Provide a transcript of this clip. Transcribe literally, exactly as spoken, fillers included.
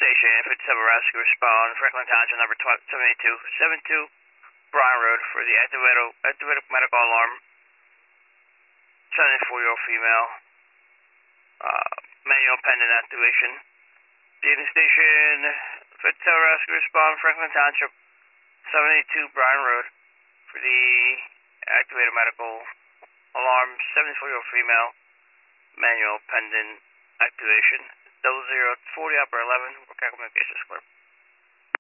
station, fifty-seven rescue respond, Franklin Township number seventy-two seventy-two Bryan Road for the activated, activated medical alarm. seventy-four-year-old female, uh, manual pendant activation. Union station, fifty-seven rescue respond, Franklin Township seventy-two Bryan Road for the activated medical alarm. seventy-four-year-old female, manual pendant activation. Double zero forty upper eleven, we're communications clear.